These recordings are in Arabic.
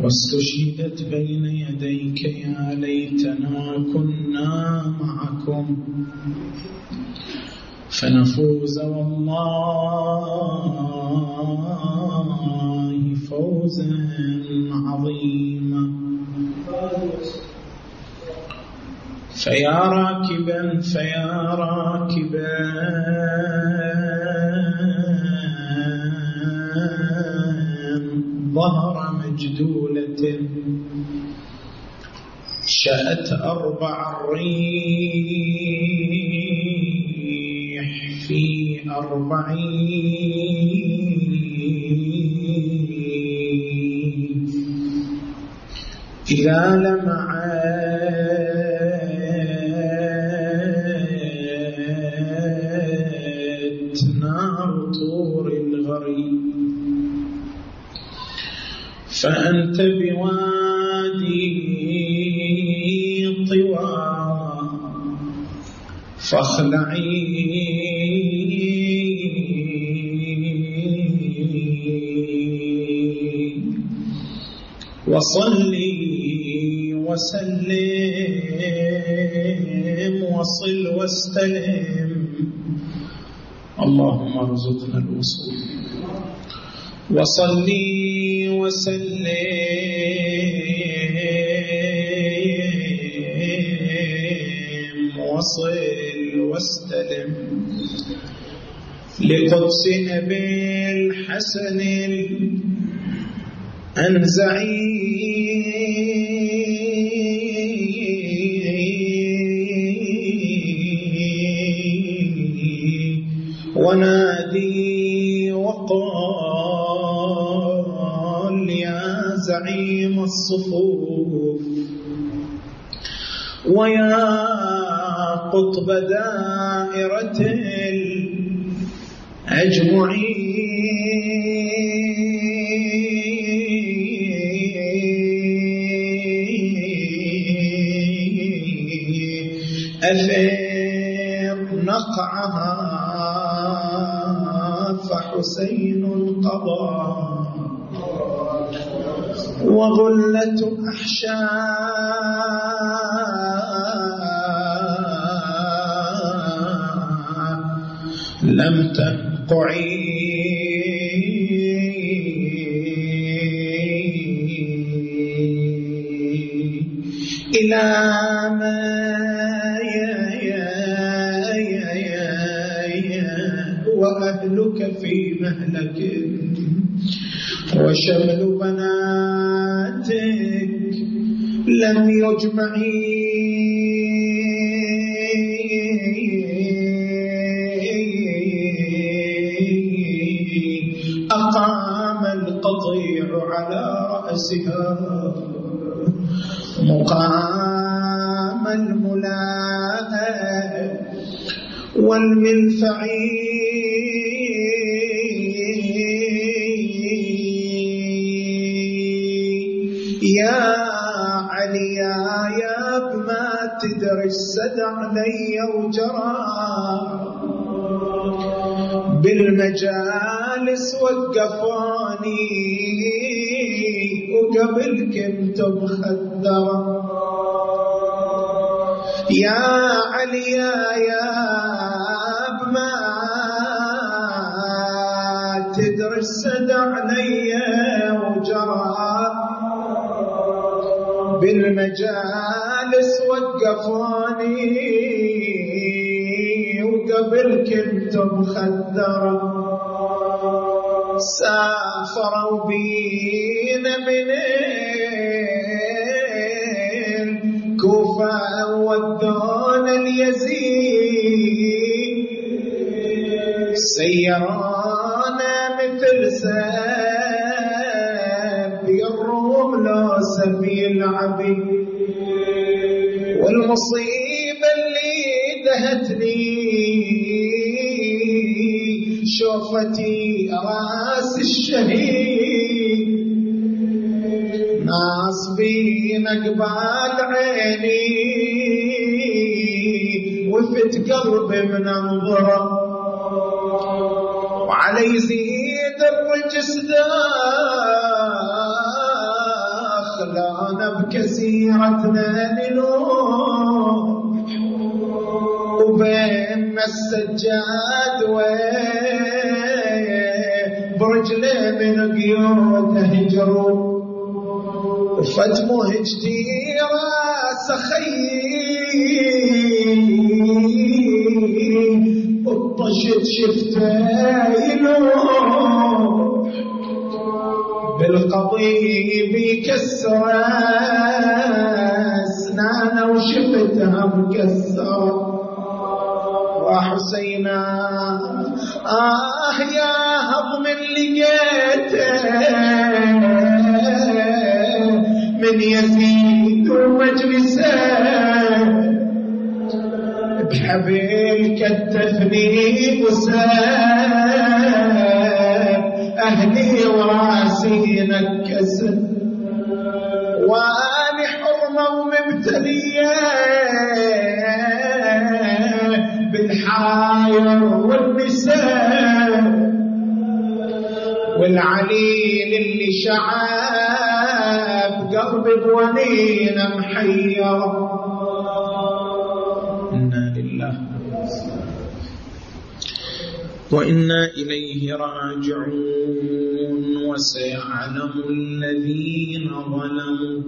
واستشهدت بين يديك يا ليتنا كنا معكم فنفوز والله فوزا عظيما. فيا راكبا ظهر مجدولة شاءت أربع الريح في أربعين إذا لمعت نار طور الغريب فأنت بوادي طوى فاخلعي وصلي وسلم وصل واستلم اللهم ارزقنا الوصول. وصلي وسلم وصل واستلم لقدس أبي الحسن الأنزعي ونادي وقال يا زعيم الصفوف ويا قطب دائرة الأجمعين أثير نقعها فحسين قضى وظلة أحشاء لم تنقعي إلى ما وأهلك في مهلك وشمل بناتك لم يجمعي أقام القطيع على رأسها مقام الملاء والمنفعي يا علي يا بما تدري السدع لي وجرى بالمجالس وقفوني وقبل كنت مخدرة يا علي يا بما تدري السدع لي وجرى بالمجالس وقفوني وقبل كنت مخدرة سافروا بينا من الكوفة ودونا اليزيد سيرانا مثل سبي الروم لا سبي العبيد والمصيبة اللي دهتني شوفتي راس الشهيد ناصبين قبال عيني وفت قلبي من انظره وعلى يزيد الرجس دار خلانا بكسيرتنا نلوح وبين السجاد برجله من قيود هجروا وفتمه هجديرة سخيل وطشت شفته يلوح بالقضيب يكسر اسنانه وشفتها مكسره وحسينا يا هضم اللي لقيته من يزيد ومجلسه بحبيل كتفني وساب أهلي وراسي نكسر وأنا حرمة ومبتلية بالحاير والنساء والعليل اللي شعب قلبي بونينا محير. إنا لله وإنا إليه راجعون. وسيعلم الذين ظلموا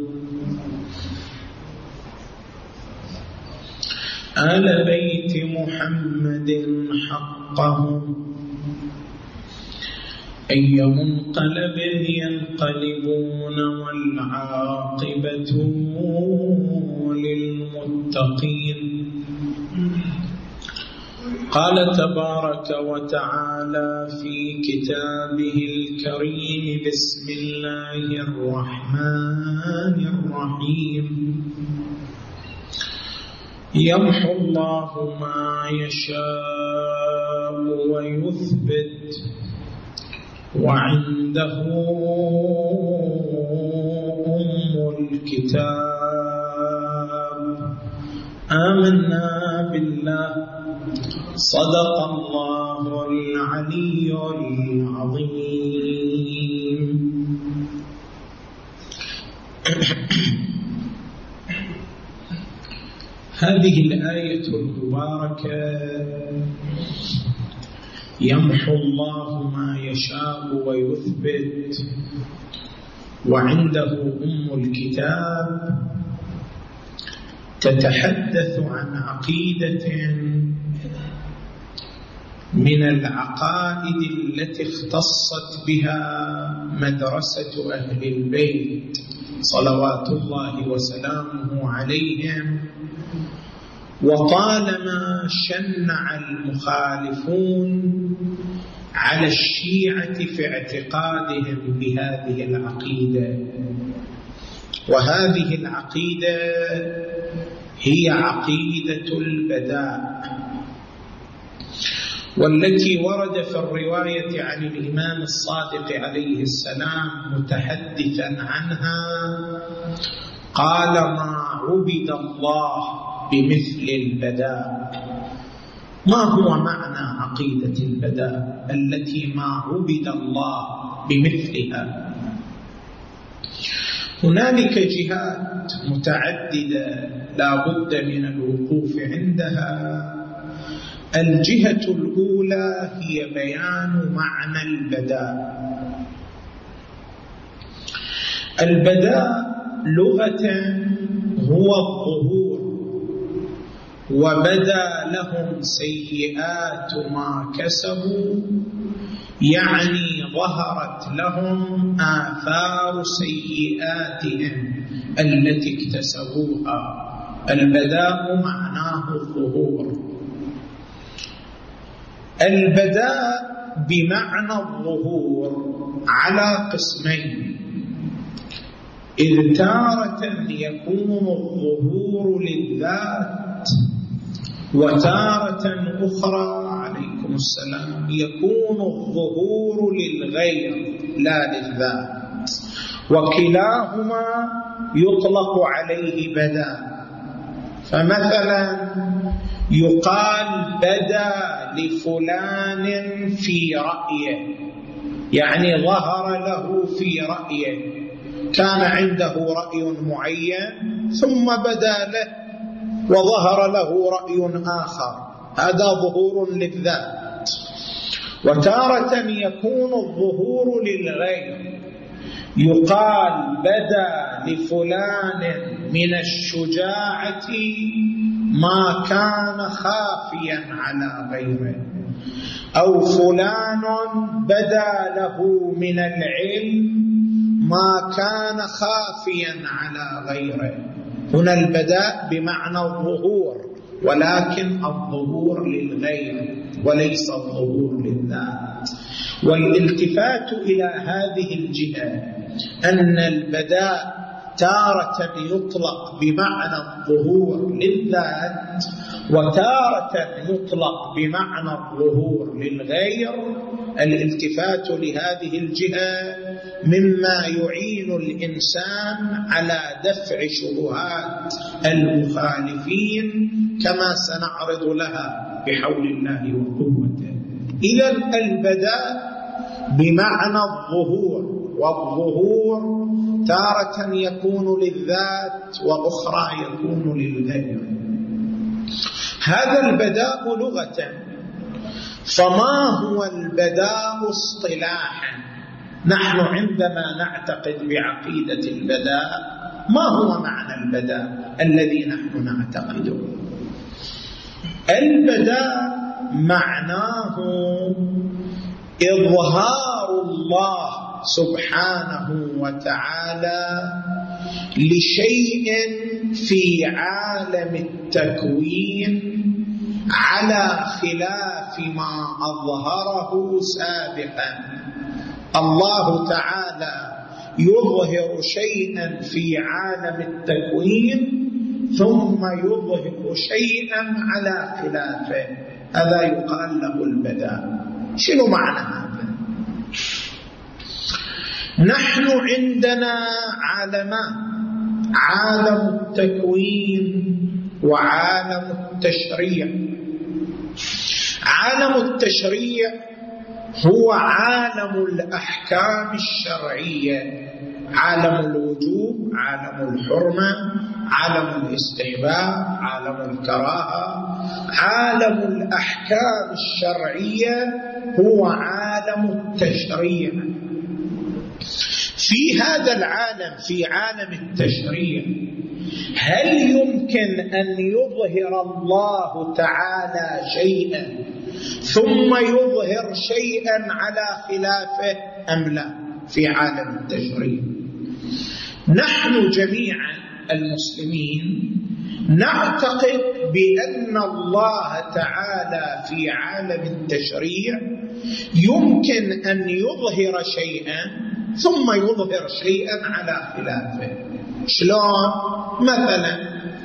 آل بيت محمد حقهم أي منقلب ينقلبون والعاقبة للمتقين. قال تبارك وتعالى في كتابه الكريم بسم الله الرحمن الرحيم يمحو الله ما يشاء ويثبت وعنده أم الكتاب. آمنا بالله صدق الله العلي العظيم. هذه الآية المباركة يمحو الله ما يشاء ويثبت وعنده أم الكتاب تتحدث عن عقيدة من العقائد التي اختصت بها مدرسة أهل البيت صلوات الله وسلامه عليهم. وطالما شنع المخالفون على الشيعة في اعتقادهم بهذه العقيدة، وهذه العقيدة هي عقيدة البداء، والتي ورد في الرواية عن الإمام الصادق عليه السلام متحدثا عنها قال: ما عبد الله بمثل البداء. ما هو معنى عقيدة البداء التي ما عبد الله بمثلها؟ هنالك جهات متعددة لا بد من الوقوف عندها. الجهة الأولى هي بيان معنى البداء. البداء لغة هو الظهور، وبدا لهم سيئات ما كسبوا، يعني ظهرت لهم آثار سيئاتهم التي اكتسبوها. البداء معناه الظهور. البداء بمعنى الظهور على قسمين: إذ تارة يكون الظهور للذات، وتارة أخرى عليكم السلام يكون الظهور للغير لا للذات، وكلاهما يطلق عليه بداء. فمثلا يقال بدا لفلان في رأيه، يعني ظهر له في رأيه، كان عنده رأي معين ثم بدا له وظهر له رأي آخر، هذا ظهور للذات. وتارة يكون الظهور للغير، يقال بدا لفلان من الشجاعة ما كان خافيا على غيره، أو فلان بدا له من العلم ما كان خافيا على غيره. هنا البداء بمعنى الظهور، ولكن الظهور للغير وليس الظهور للذات. والالتفات إلى هذه الجهة أن البداء تارة يطلق بمعنى الظهور للذات، وتارة يطلق بمعنى الظهور للغير. الالتفات لهذه الجهة مما يعين الإنسان على دفع شبهات المخالفين، كما سنعرض لها بحول الله وقوته. إذن البداء بمعنى الظهور، والظهور تارة يكون للذات وأخرى يكون للغير. هذا البداء لغة، فما هو البداء اصطلاحا؟ نحن عندما نعتقد بعقيدة البداء، ما هو معنى البداء الذي نحن نعتقده؟ البداء معناه إظهار الله سبحانه وتعالى لشيء في عالم التكوين على خلاف ما أظهره سابقا. الله تعالى يظهر شيئا في عالم التكوين ثم يظهر شيئا على خلافه، هذا يقال له البداء. شنو معنى هذا؟ نحن عندنا عالمان، عالم التكوين وعالم التشريع. عالم التشريع هو عالم الأحكام الشرعية، عالم الوجوب، عالم الحرمة، عالم الاستحباب، عالم الكراهة. عالم الأحكام الشرعية هو عالم التشريع. في هذا العالم، في عالم التشريع، هل يمكن أن يظهر الله تعالى شيئا ثم يظهر شيئا على خلافه أم لا؟ في عالم التشريع نحن جميعا المسلمين نعتقد بأن الله تعالى في عالم التشريع يمكن أن يظهر شيئا ثم يظهر شيئا على خلافه. شلون؟ مثلا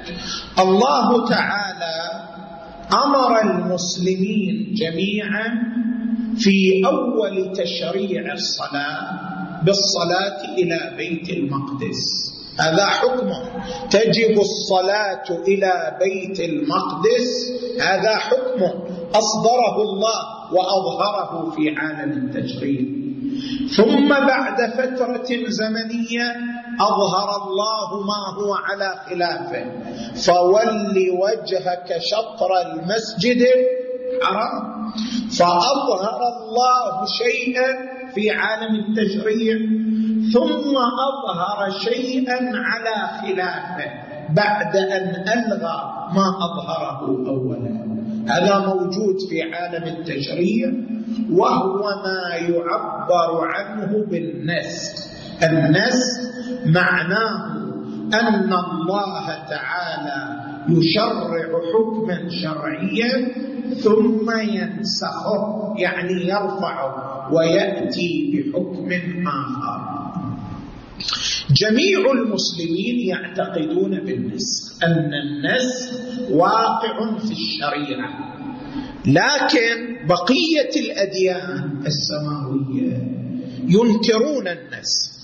الله تعالى أمر المسلمين جميعا في أول تشريع الصلاة بالصلاة إلى بيت المقدس، هذا حكمه، تجب الصلاة إلى بيت المقدس، هذا حكمه أصدره الله وأظهره في عالم التشريع. ثم بعد فترة زمنية أظهر الله ما هو على خلافه، فول وجهك شطر المسجد الحرام، فأظهر الله شيئا في عالم التشريع ثم أظهر شيئا على خلافه بعد أن ألغى ما أظهره أولا. هذا موجود في عالم التشريع، وهو ما يعبر عنه بالنسخ. النسخ معناه أن الله تعالى يشرع حكما شرعيا ثم ينسخه، يعني يرفعه ويأتي بحكم آخر. جميع المسلمين يعتقدون بالنسخ، أن النسخ واقع في الشريعة، لكن بقية الأديان السماوية ينكرون النسخ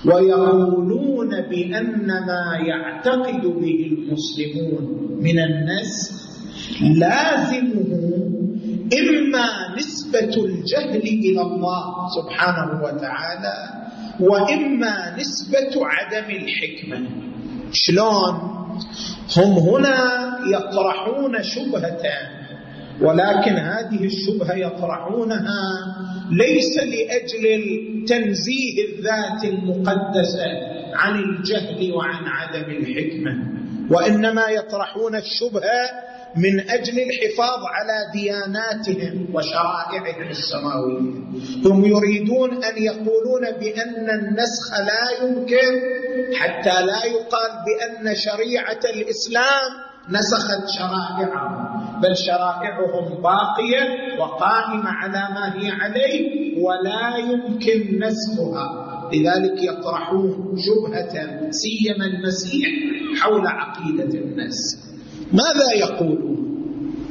ويقولون بأن ما يعتقد به المسلمون من النسخ لازمه إما نسبة الجهل إلى الله سبحانه وتعالى، وإما نسبة عدم الحكمة. شلون؟ هم هنا يطرحون شبهة، ولكن هذه الشبهة يطرحونها ليس لأجل تنزيه الذات المقدسة عن الجهل وعن عدم الحكمة، وإنما يطرحون الشبهة من أجل الحفاظ على دياناتهم وشرائعهم السماوية. هم يريدون أن يقولون بأن النسخ لا يمكن، حتى لا يقال بأن شريعة الإسلام نسخت شرائعهم، بل شرائعهم باقية وقائمة على ما هي عليه ولا يمكن نسخها. لذلك يطرحون شبهة سيما المسيح حول عقيدة النسخ. ماذا يقولون؟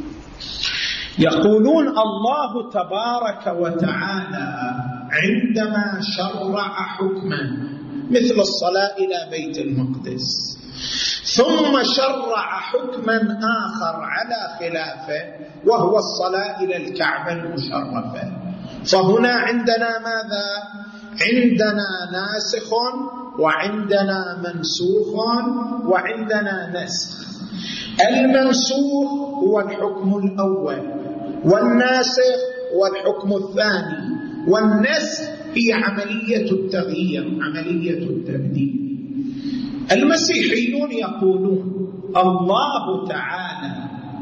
يقولون الله تبارك وتعالى عندما شرع حكما مثل الصلاة إلى بيت المقدس، ثم شرع حكما آخر على خلافه وهو الصلاة إلى الكعبة المشرفة، فهنا عندنا ماذا؟ عندنا ناسخ وعندنا منسوخ وعندنا نسخ. المنسوخ هو الحكم الأول، والناسخ هو الحكم الثاني، والنسخ هي عملية التغيير، عملية التبديل. المسيحيون يقولون الله تعالى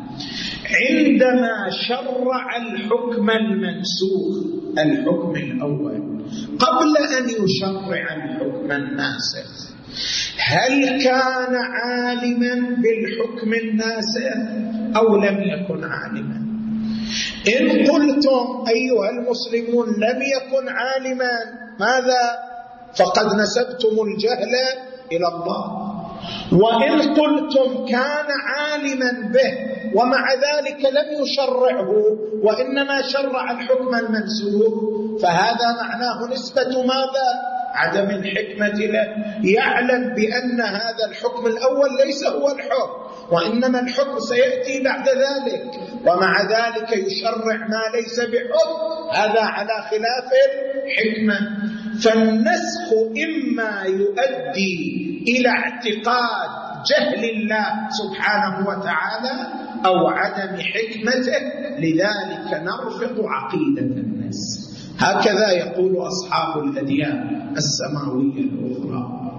عندما شرع الحكم المنسوخ، الحكم الأول، قبل أن يشرع الحكم الناسخ، هل كان عالما بالحكم الناسخ أو لم يكن عالما؟ إن قلتم أيها المسلمون لم يكن عالما، ماذا؟ فقد نسبتم الجهل إلى الله. وإن قلتم كان عالما به ومع ذلك لم يشرعه وإنما شرع الحكم المنسوخ، فهذا معناه نسبة ماذا؟ عدم الحكمة له. يعلم بأن هذا الحكم الأول ليس هو الحكم، وإنما الحكم سيأتي بعد ذلك، ومع ذلك يشرع ما ليس بحكم، هذا على خلاف الحكمة. فالنسخ إما يؤدي إلى اعتقاد جهل الله سبحانه وتعالى أو عدم حكمته، لذلك نرفض عقيدة النسخ. هكذا يقول أصحاب الأديان السماوية الأخرى.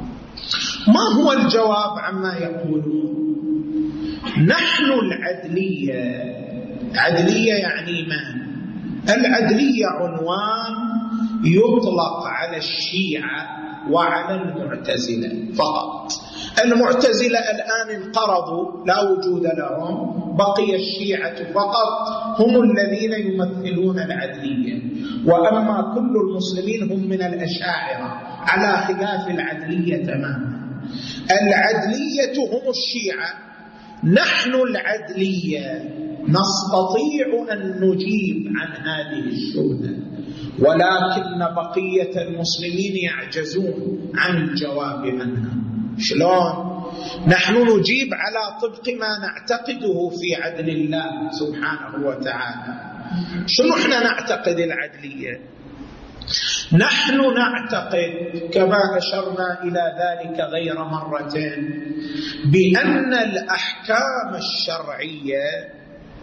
ما هو الجواب عما يقولون؟ نحن العدلية، عدلية يعني ما؟ العدلية عنوان يطلق على الشيعة وعلى المعتزلة فقط. المعتزلة الآن انقرضوا لا وجود لهم، بقي الشيعة فقط هم الذين يمثلون العدلية، وأما كل المسلمين هم من الأشاعرة على خلاف العدلية تماما. العدلية هم الشيعة، نحن العدلية نستطيع أن نجيب عن هذه الشبهة، ولكن بقية المسلمين يعجزون عن الجواب عنها. شلون؟ نحن نجيب على طبق ما نعتقده في عدل الله سبحانه وتعالى. شنو احنا نعتقد العدلية؟ نحن نعتقد كما أشرنا إلى ذلك غير مرتين بأن الأحكام الشرعية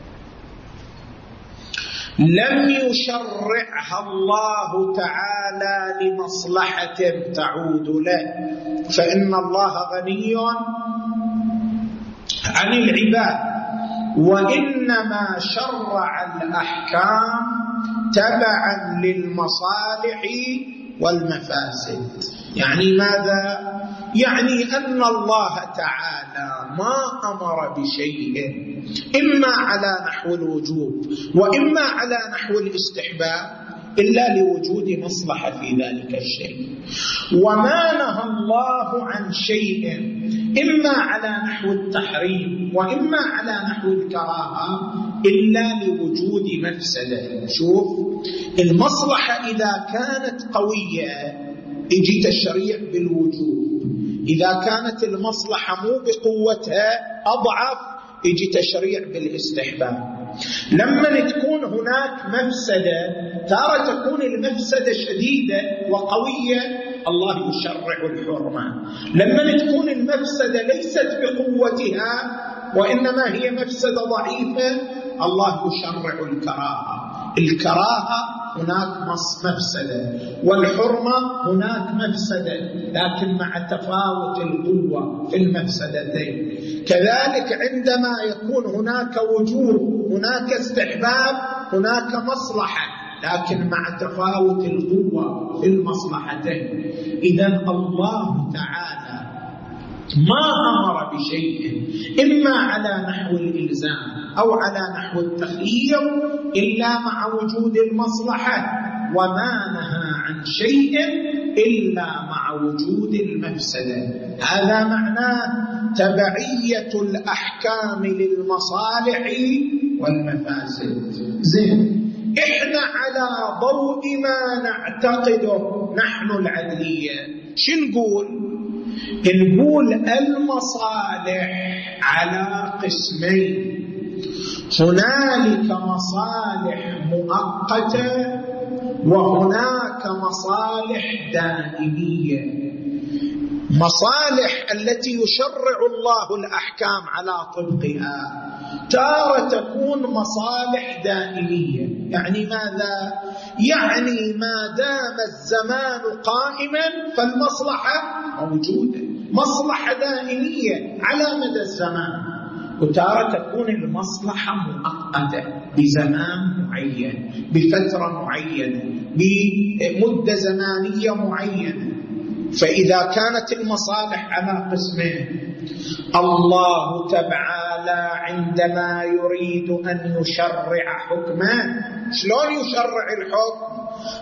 لم يشرعها الله تعالى لمصلحة تعود له، فإن الله غني عن العباد، وإنما شرع الأحكام تبعا للمصالح والمفاسد. يعني ماذا؟ يعني أن الله تعالى ما أمر بشيء إما على نحو الوجوب وإما على نحو الاستحباب إلا لوجود مصلحة في ذلك الشيء، وما نهى الله عن شيء إما على نحو التحريم وإما على نحو الكراهة إلا لوجود مفسدة. شوف، المصلحة إذا كانت قوية يجي تشريع بالوجوب، إذا كانت المصلحة مو بقوتها أضعف يجي تشريع بالاستحباب. لما تكون هناك مفسدة ترى تكون المفسدة شديدة وقوية، الله يشرع الحرمة. لما تكون المفسدة ليست بقوتها وإنما هي مفسدة ضعيفة، الله يشرع الكراهة. الكراهة هناك مفسدة، والحرمة هناك مفسدة، لكن مع تفاوت القوة في المفسدتين. كذلك عندما يكون هناك وجوب، هناك استحباب، هناك مصلحة، لكن مع تفاوت القوة في المصلحتين. إذن الله تعالى ما أمر بشيء إما على نحو الإلزام أو على نحو التخيير إلا مع وجود المصلحة، وما نهى عن شيء إلا مع وجود المفسدة. هذا معناه تبعية الأحكام للمصالح والمفاسد. زين، إحنا على ضوء ما نعتقده نحن العدلية شنقول؟ نقول المصالح على قسمين: هنالك مصالح مؤقتة وهناك مصالح دائمية. مصالح التي يشرع الله الأحكام على طبقها تارة تكون مصالح دائمية. يعني ماذا؟ يعني ما دام الزمان قائما فالمصلحة موجودة، مصلحة دائمية على مدى الزمان. وتارة تكون المصلحة مؤقتة بزمان معين، بفترة معينة، بمدة زمانية معينة. فإذا كانت المصالح على قسمين، الله تعالى عندما يريد أن يشرع حكما، شلون يشرع الحكم؟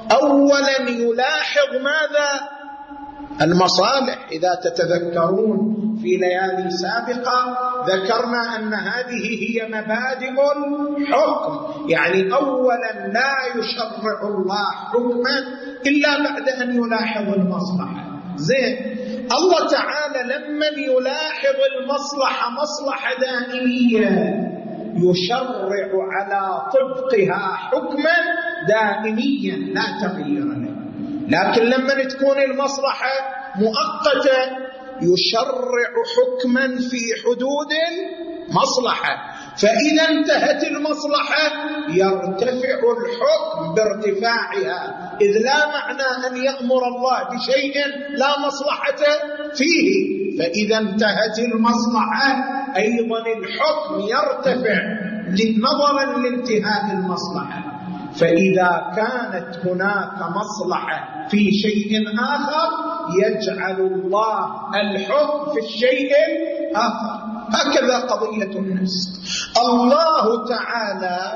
أولا يلاحظ ماذا؟ المصالح. إذا تتذكرون في ليالي سابقة ذكرنا أن هذه هي مبادئ الحكم، يعني أولا لا يشرع الله حكما إلا بعد أن يلاحظ المصلحة. زين، الله تعالى لما يلاحظ المصلحة مصلحة دائمية يشرع على طبقها حكما دائميا لا تغيير له. لكن لما تكون المصلحة مؤقتة يشرع حكما في حدود المصلحة، فإذا انتهت المصلحة يرتفع الحكم بارتفاعها، إذ لا معنى أن يأمر الله بشيء لا مصلحة فيه. فإذا انتهت المصلحة أيضا الحكم يرتفع نظرا لانتهاء المصلحة. فإذا كانت هناك مصلحة في شيء آخر يجعل الله الحكم في الشيء الآخر. هكذا قضية النسك. الله تعالى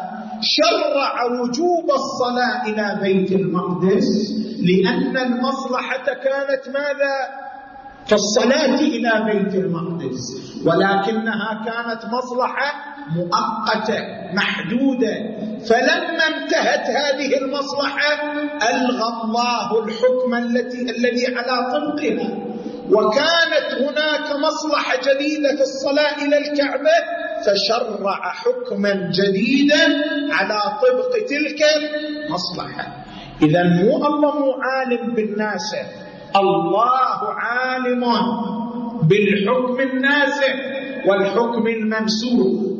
شرع وجوب الصلاة إلى بيت المقدس لأن المصلحة كانت ماذا؟ في الصلاة إلى بيت المقدس، ولكنها كانت مصلحة مؤقتة محدودة. فلما انتهت هذه المصلحة ألغى الله الحكم الذي على طبقها، وكانت هناك مصلحة جديدة في الصلاة إلى الكعبة فشرع حكما جديدا على طبق تلك المصلحة. إذا مو الله مو عالم بالناسخ، الله عالم بالحكم الناسخ والحكم الممسوخ،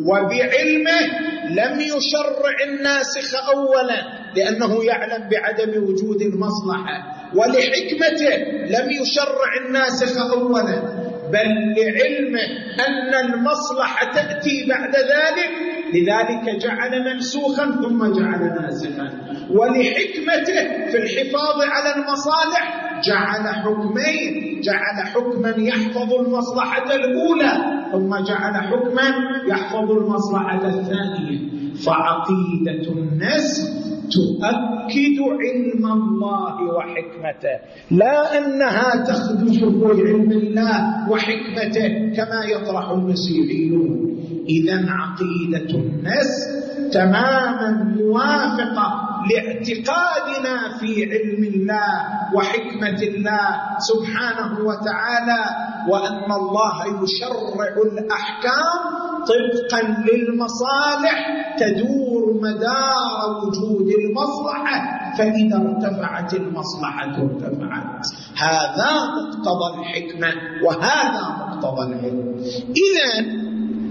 وبعلمه لم يشرع الناسخ أولا لأنه يعلم بعدم وجود المصلحة، ولحكمته لم يشرع الناسخ أولا، بل لعلمه أن المصلحة تأتي بعد ذلك لذلك جعل منسوخا ثم جعل ناسخا، ولحكمته في الحفاظ على المصالح جعل حكمين، جعل حكما يحفظ المصلحة الأولى ثم جعل حكما يحفظ المصلحة الثانية. فعقيدة النسخ تؤكد علم الله وحكمته، لا أنها تخدش في علم الله وحكمته كما يطرح المسيحيون. إذن عقيدة النسخ تماما موافقة لاعتقادنا في علم الله وحكمة الله سبحانه وتعالى، وأن الله يشرع الأحكام طبقا للمصالح تدور مدار وجود المصلحة، فإذا ارتفعت المصلحة ارتفعت. هذا مقتضى الحكمة وهذا مقتضى العلم. إذن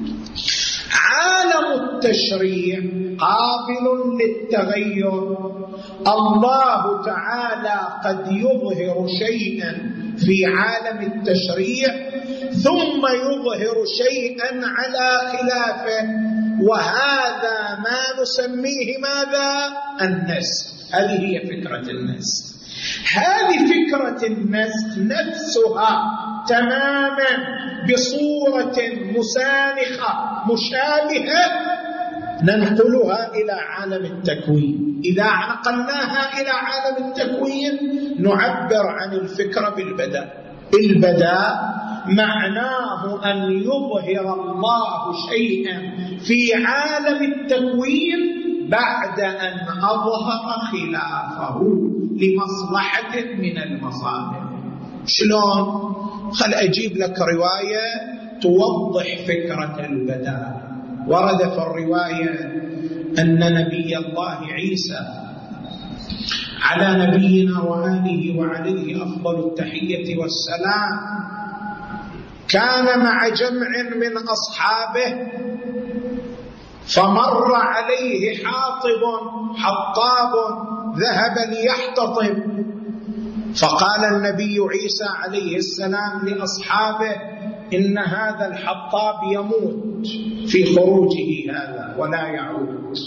عالم التشريع قابل للتغير. الله تعالى قد يظهر شيئا في عالم التشريع ثم يظهر شيئا على خلافه، وهذا ما نسميه ماذا؟ النسخ. هذه هي فكرة النسخ. هذه فكرة النسخ نفسها تماما بصورة مسانخة مشابهة ننقلها إلى عالم التكوين. إذا نقلناها إلى عالم التكوين نعبر عن الفكرة بالبداء. البداء معناه أن يظهر الله شيئا في عالم التكوين بعد أن أظهر خلافه لمصلحة من المصالح. شلون؟ خل أجيب لك رواية توضح فكرة البداء. ورد في الرواية أن نبي الله عيسى على نبينا وآله وعليه أفضل التحية والسلام كان مع جمع من أصحابه، فمر عليه حطاب ذهب ليحتطب، فقال النبي عيسى عليه السلام لأصحابه: إن هذا الحطاب يموت في خروجه هذا ولا يعود،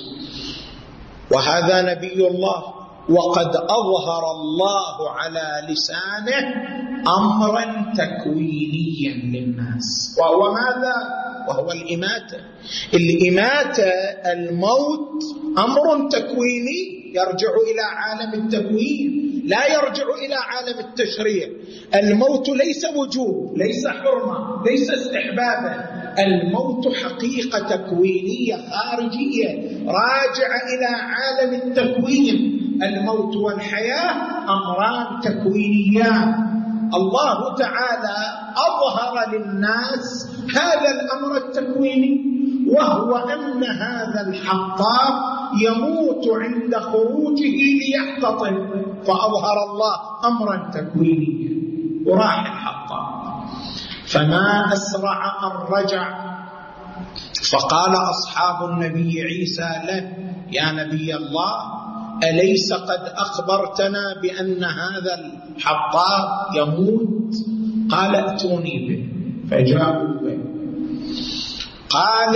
وهذا نبي الله، وقد أظهر الله على لسانه أمرا تكوينيا للناس، وهو ماذا؟ وهو الإماتة. الإماتة الموت أمر تكويني يرجع إلى عالم التكوين، لا يرجع إلى عالم التشريع. الموت ليس وجوب، ليس حرمة، ليس استحبابا. الموت حقيقة تكوينية خارجية راجعة إلى عالم التكوين. الموت والحياة أمران تكوينيان. الله تعالى أظهر للناس هذا الأمر التكويني، وهو أن هذا الحطاب يموت عند خروجه ليحتطب، فأظهر الله أمرا تكوينيا وراح الحطاب. فما أسرع أن رجع، فقال أصحاب النبي عيسى له: يا نبي الله، أليس قد أخبرتنا بأن هذا الحطاب يموت؟ قال: ائتوني به. فجاءوا به. قال: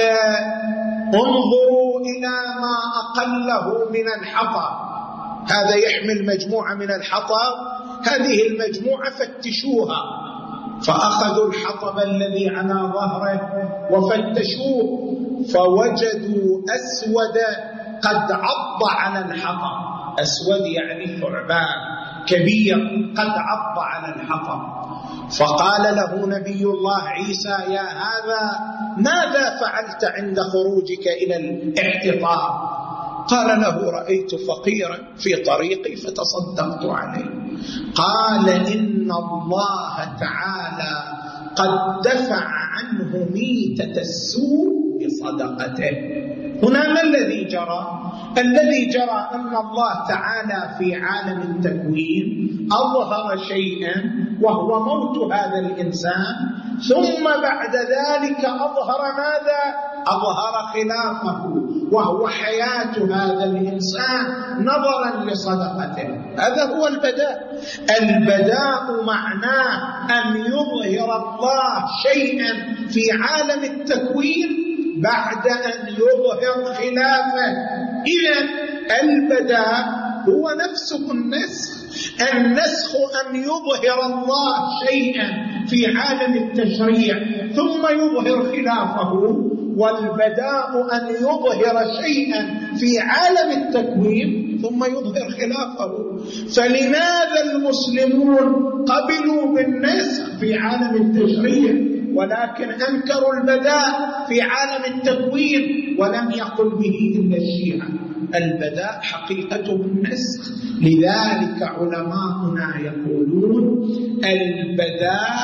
انظروا إلى ما أقله من الحطب. هذا يحمل مجموعة من الحطب، هذه المجموعة فتشوها، فأخذوا الحطب الذي على ظهره وفتشوه، فوجدوا أسود قد عض على الحطب. أسود يعني ثعبان كبير قد عض على الحطب. فقال له نبي الله عيسى: يا هذا، ماذا فعلت عند خروجك إلى الاحتطاب؟ قال له: رأيت فقيرا في طريقي فتصدقت عليه. قال: إن الله تعالى قد دفع عنه ميتة السوء بصدقته. هنا ما الذي جرى؟ الذي جرى أن الله تعالى في عالم التكوين أظهر شيئا وهو موت هذا الإنسان، ثم بعد ذلك أظهر ماذا؟ أظهر خلافه، وهو حياة هذا الإنسان نظرا لصدقته. هذا هو البداء. البداء معناه أن يظهر الله شيئا في عالم التكوين بعد أن يظهر خلافه. إذن البداء هو نفسه النسخ. النسخ أن يظهر الله شيئا في عالم التشريع ثم يظهر خلافه، والبداء أن يظهر شيئا في عالم التكوين ثم يظهر خلافه. فلماذا المسلمون قبلوا بالنسخ في عالم التشريع ولكن أنكروا البداء في عالم التكوين ولم يقل به إلا الشيعة؟ البداء حقيقته النسخ. لذلك علماؤنا يقولون البداء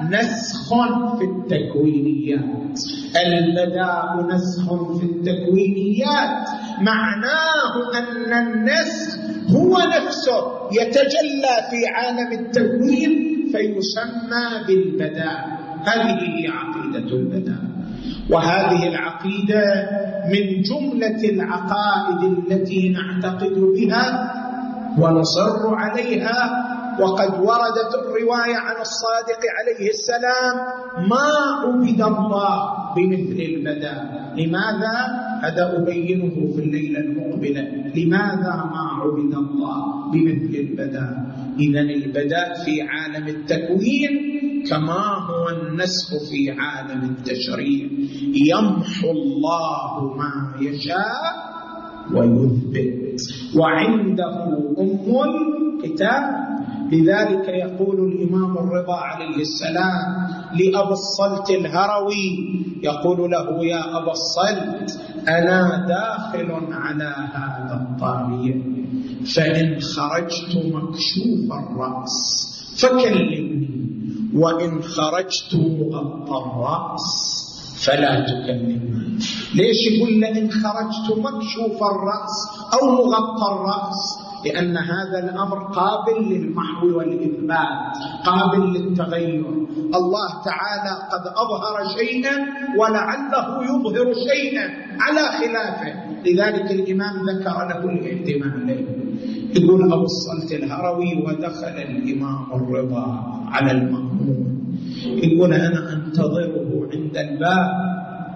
نسخ في التكوينيات. البداء نسخ في التكوينيات معناه أن النسخ هو نفسه يتجلى في عالم التكوين فيسمى بالبداء. هذه هي عقيدة البداء، وهذه العقيدة من جملة العقائد التي نعتقد بها ونصر عليها. وقد وردت الرواية عن الصادق عليه السلام: ما عبد الله بمثل البداء. لماذا؟ هذا أبينه في الليلة المقبلة. لماذا ما عبد الله بمثل البداء؟ إذن البداء في عالم التكوين كما هو النسخ في عالم التشريع، يمحو الله ما يشاء ويثبت، وعنده أم الكتاب. لذلك يقول الإمام الرضا عليه السلام لأبي الصلت الهروي، يقول له: يا أبا الصلت، أنا داخل على هذا الطاغية، فإن خرجت مكشوف الرأس فكلمني، وإن خرجت مغطى الرأس فلا تكلمني. ليش يقول لئن خرجت مكشوف الرأس أو مغطى الرأس؟ لأن هذا الأمر قابل للمحو والإثبات، قابل للتغير. الله تعالى قد أظهر شيئا ولعله يظهر شيئا على خلافه، لذلك الإمام ذكر له الاحتمالين. يقول أبو الصلت الهروي: ودخل الإمام الرضا على المأمون، يقول: أنا أنتظره عند الباب،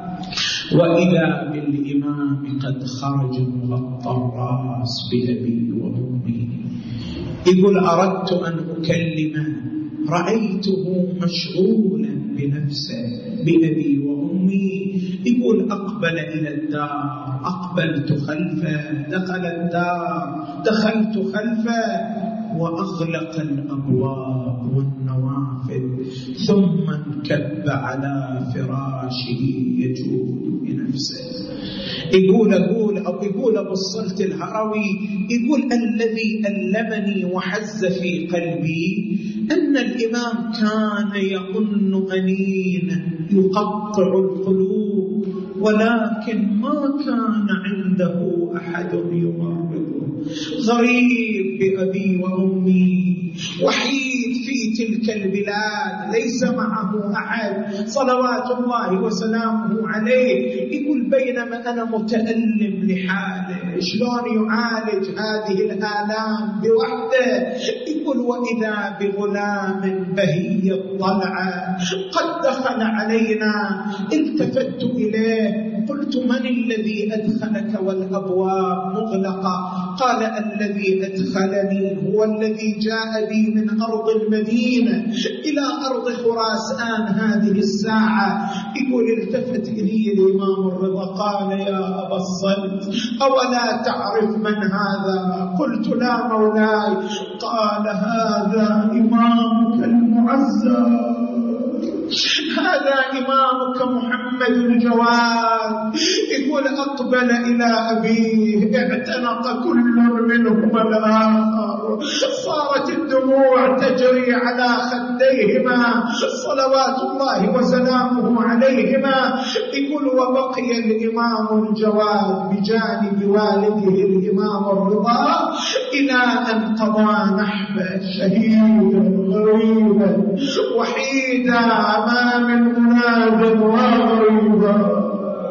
وإذا بالإمام قد خرج مغطى الرأس بأبي وأمي. يقول: أردت أن أكلمه، رأيته مشغولا بنفسه بأبي وأمي. يقول: أقبل إلى الدار، أقبلت خلفه، دخل الدار، دخلت خلفه، وأغلق الأبواب والنوافذ، ثم انكب على فراشه يجود بنفسه. يقول أبو الصلت الهروي، يقول: الذي ألمني وحز في قلبي أن الإمام كان يظن أنينا يقطع القلوب، ولكن ما كان عنده أحد يمرضه. غريب بأبي وأمي، وحيد في تلك البلاد، ليس معه أحد صلوات الله وسلامه عليه. يقول: بينما أنا متألم لحاله، شلون يعالج هذه الآلام بوحده؟ يقول: وإذا بغلام بهي الطلعة قد دخل علينا، التفت إليه قلت: من الذي أدخلك والأبواب مغلقة؟ قال: الذي أدخلني هو الذي جاء بي من أرض المدينة إلى أرض خراسان هذه الساعة. يقول: التفت إلي الإمام الرضا قال: يا أبا الصلت، أولا تعرف من هذا؟ قلت: لا مولاي. قال: هذا إمامك المعزز، هذا إمامك محمد الجواد. يقول: أقبل إلى أبيه، اعتنق كل منهما الآخر، صارت الدموع تجري على خديهما صلوات الله وسلامه عليهما. يقول: وبقي الإمام الجواد بجانب والده الإمام الرضا إلى أن قضى نحبه شهيدا غريبا وحيدا أمام المناد وغريبا.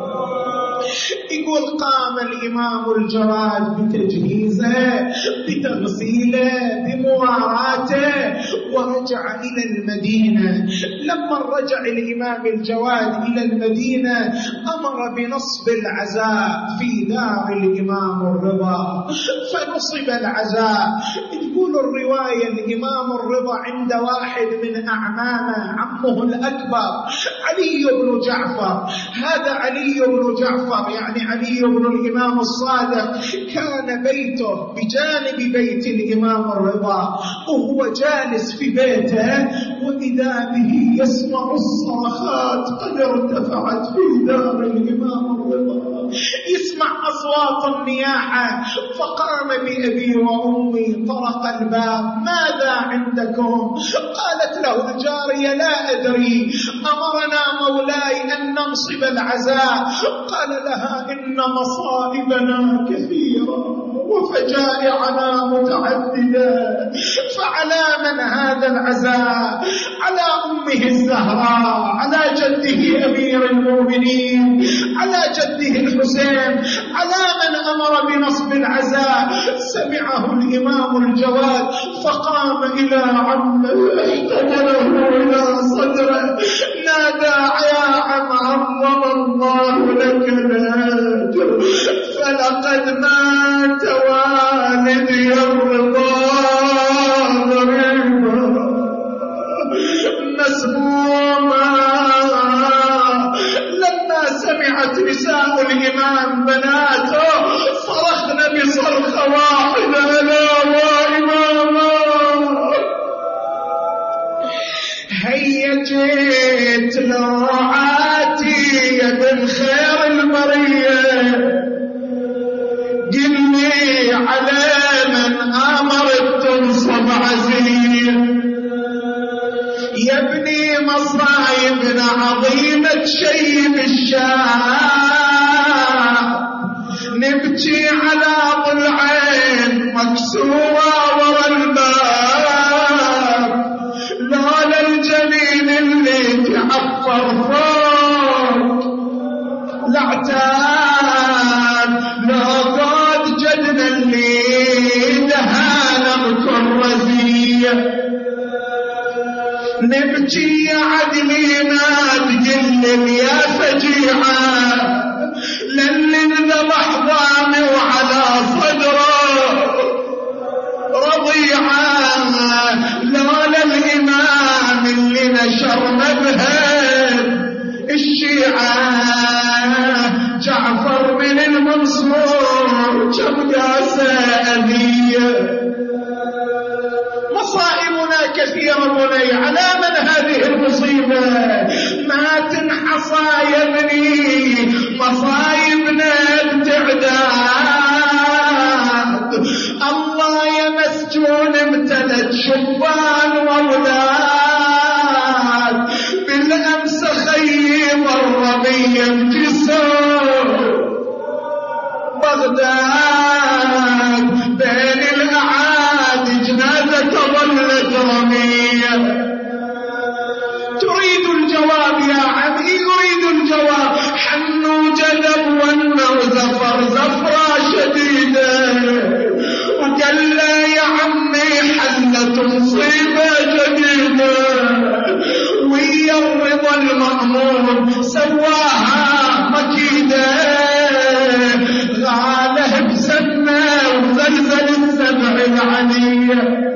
يقول: قام الإمام الجواد بتجهيزه، بتغسيله، بمواراته، ورجع إلى المدينة. لما رجع الإمام الجواد إلى المدينة أمر بنصب العزاء في دار الإمام الرضا، فنصب العزاء. تقول الرواية: الإمام الرضا عند واحد من أعمامه، عمه الأكبر علي بن جعفر. هذا علي بن جعفر الجوهر يعني علي بن الإمام الصادق كان بيته بجانب بيت الإمام الرضا، وهو جالس في بيته وإذا به يسمع الصرخات قد ارتفعت في دار الإمام الرضا، يسمع أصوات النياحة، فقام بأبي وأمي طرق الباب: ماذا عندكم؟ قالت له الجارية: لا أدري، أمرنا مولاي أن ننصب العزاء. قال لها: إن مصائبنا كثيرة وفجائعنا متعددة، فعلى من هذا العزاء؟ على أمه الزهراء، على جده أمير المؤمنين، على جده الحسين، على من أمر بنصب العزاء. سمعه الإمام الجواد فقام إلى عمه احتضنه إلى صدره نادى: يا عم عظم الله لك الأجر، فلقد مات والدي الرضا غريبا مسموما. لما سمعت نساء الإمام بناته صرخن بصرخة واحدة: لا وإماما. هيا جيت لوعاتي يا بن خير البرية، قلني على من أمرت تنصب عزيز، يا ابني مصايبنا عظيمة شيب الشام، نبكي على ضلعين مكسورة ورا الباب، لولا الجميل اللي تعفر فوق لاعتاد، لو قاد جدنا اللي دهانا مكرزية. نبكي يا عدلي ما تقلل يا فجيعة، للي انذبح ضامي وعلى صدره رضيعة، لولا الإمام اللي نشر مذهب الشيعة جعفر بن المنصور كم قاسى أذية. مصائبنا كثيرة بني، على من هذه المصيبة؟ ما تنحصى يا ابني، مصايبنا بتعداد. الله يا مسجون امتلت شبان واولاد، بالامس خيم الربيع بجسر بغداد، بين الاعادي جنازة ظلت رمية. تريد الجواب يا عمي، يريد الجواب. حنوا جذب ونوا زفر زفرة شديدة، وقال له يا عمي حلت مصيبة جديدة، ويا الرضا المأمور سواها مكيدة، غاله بسنة وزلزل السبع العنية.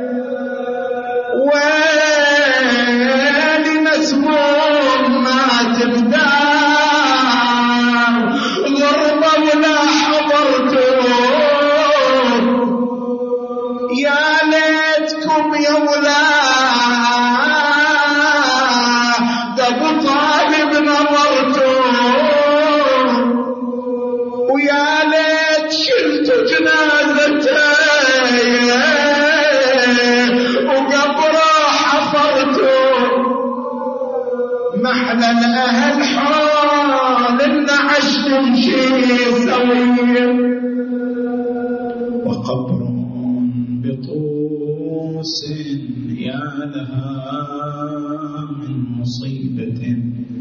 ويلي مسموم ما تبدأ غربة ولا حضرته، يا ليتكم يا ولاد أبو طالب نظرته، ويا ليت شلت جنازته وقبره حفرته. محلى الأهل حال إن عشتم شي سويا، وقبر بطوس يا لها من مصيبة.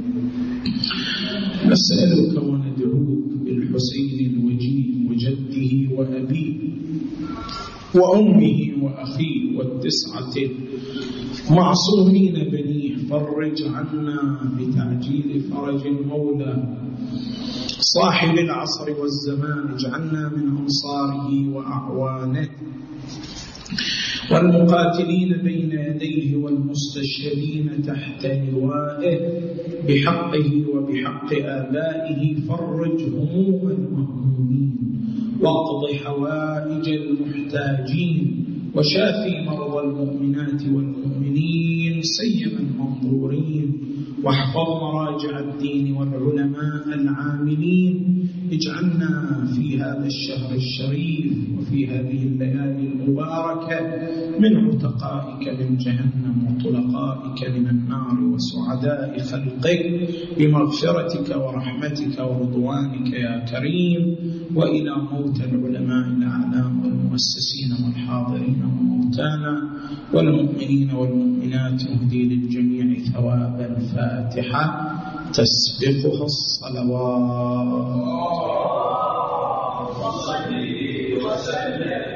نسألك وندعوك بالحسين الوجيه وجده وأبيه وأمه وأخيه والتسعة معصومين بنيه، فرج عنا بتعجيل فرج المولى صاحب العصر والزمان، اجعلنا من أنصاره وأعوانه. والمقاتلين بين يديه والمستشهدين تحت لوائه بحقه وبحق آبائه فرج هموم المهمومين واقض حوائج المحتاجين وشافي مرضى المؤمنات والمؤمنين سيما المنظورين واحفظ مراجع الدين والعلماء العاملين اجعلنا في هذا الشهر الشريف وفي هذه الليالي المباركة من عتقائك من جهنم وطلقائك من النار وسعداء خلقك بمغفرتك ورحمتك ورضوانك يا كريم. وإلى موت العلماء الأعلام والمؤسسين والحاضرين وموتانا والمؤمنين والمؤمنات نهدي للجميع ثواب الفاتحة تسبقها الصلوات.